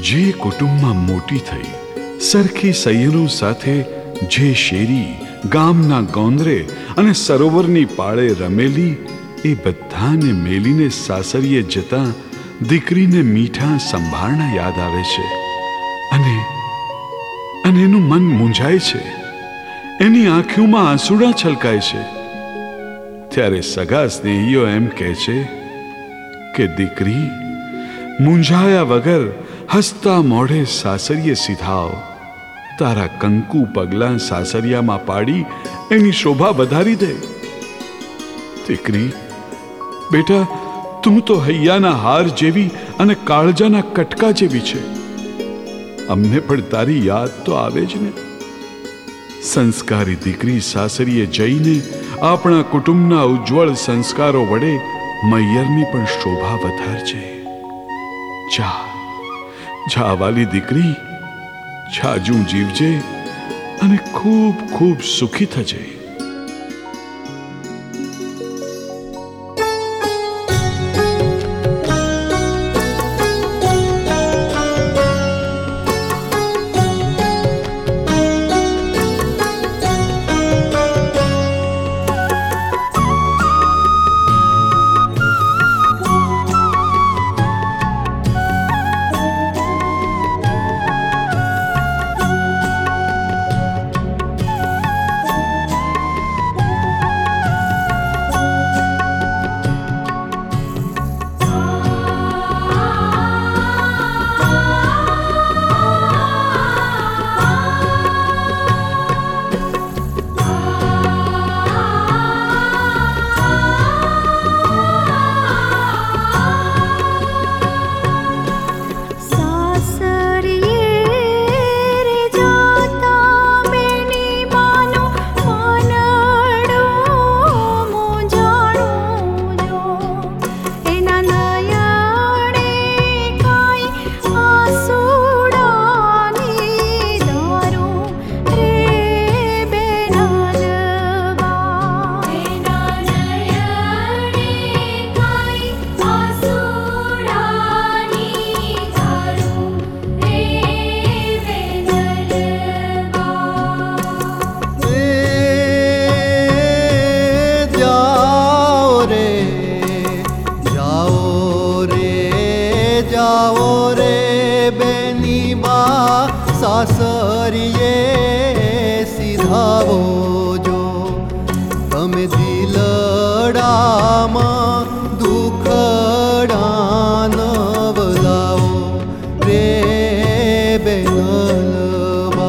જે કુટુંબમાં મોટી થઈ, સરખી સૈયરો સાથે જે શેરી, ગામના ગોંદરે અને સરોવરની પાળે રમેલી, એ બધાને મેલીને સાસરીએ જતા દીકરીને મીઠા સંભાળના યાદ આવે છે અને એનું મન મૂંઝાય છે, એની આંખોમાં આંસુડા છલકાય છે. ત્યારે સગા સ્નેહીઓ એમ કહે છે કે દીકરી, મૂંઝાયા વગર હસતા મોઢે સાસરીએ સીધાવ. તારા કંકુ પગલાં સાસરિયામાં પાડી એની શોભા વધારી દે. દીકરી, બેટા, તું તો હૈયાના હાર જેવી અને કાળજાના કટકા જેવી છે. અમને પણ તારી યાદ તો આવે જ ને. સંસ્કારી દીકરી સાસરીએ જઈને આપણા કુટુંબના ઉજ્જવળ સંસ્કારો વડે મૈયરની પણ શોભા વધારજે. જા જા વાલી દીકરી, જાજુ જીવજે અને ખૂબ ખૂબ સુખી થજે. સાસરીએ સીધાવો જો. તમે દિલડામાં દુખડા નવલાવો રે બેનલવા.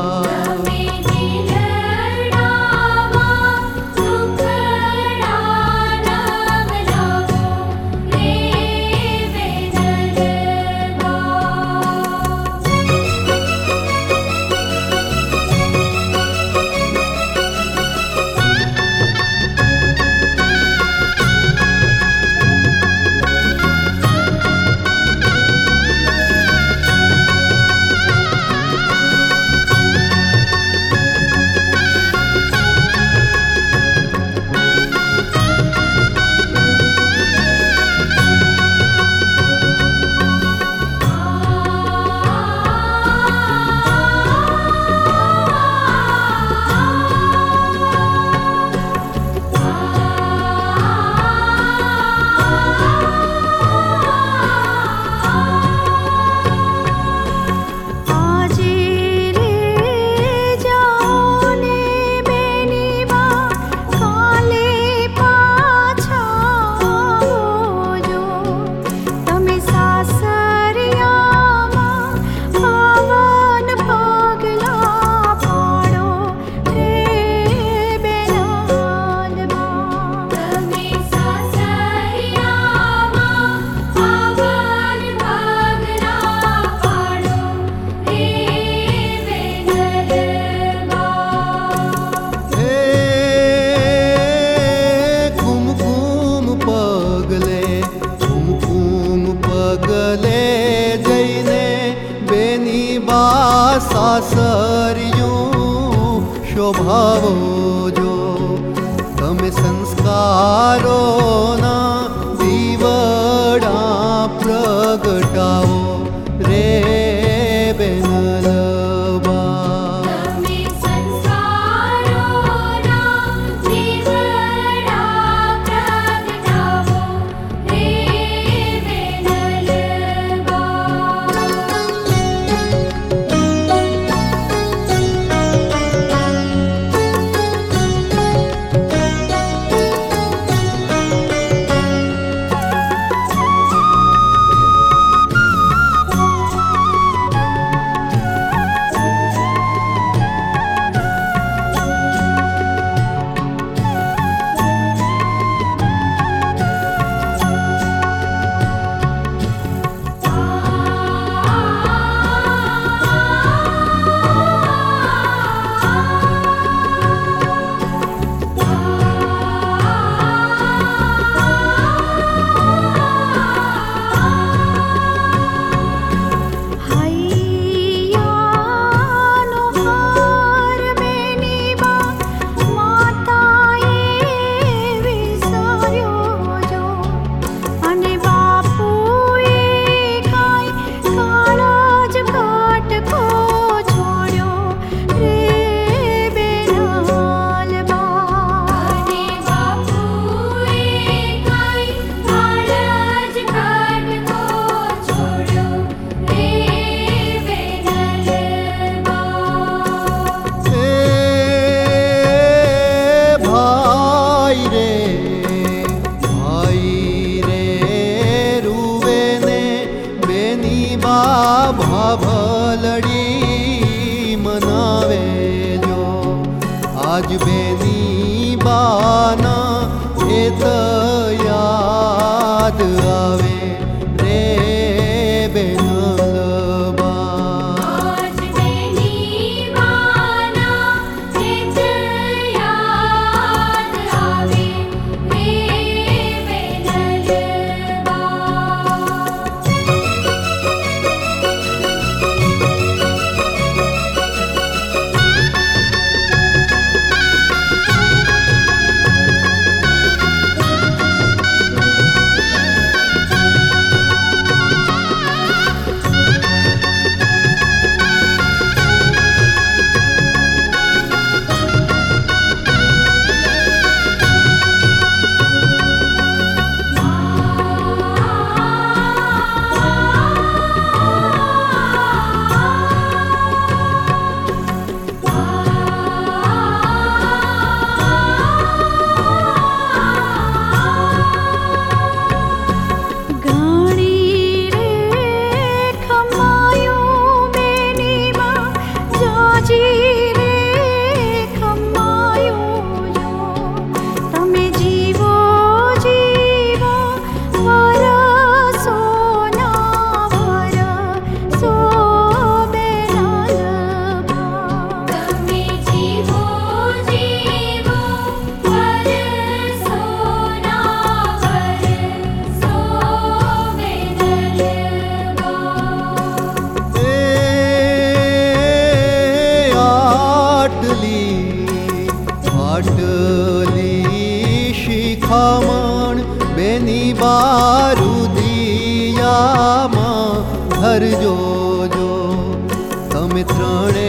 સાસરિયું શોભાવો જો. તમે સંસ્કારોના દીવડા પ્રગટાવો રે ભાભલડી મનાવે જો આજ બેની બાના હેત યાદ આવે રે બેનલબા આજ બેની વાના હેત યાદ આવે રે બેનલબા ગાણી રે ખમાયું બેનીમાં જાજી રે ખમાયું જો તમે જીવો જીવો વરસો ના વરસો બેનલબા તમે જીવો જીવો વરસો ના વરસો બેનલબા એ આટલી શિખામણ બેની બારુદિયામાં ધરજો જો તમે ત્રણે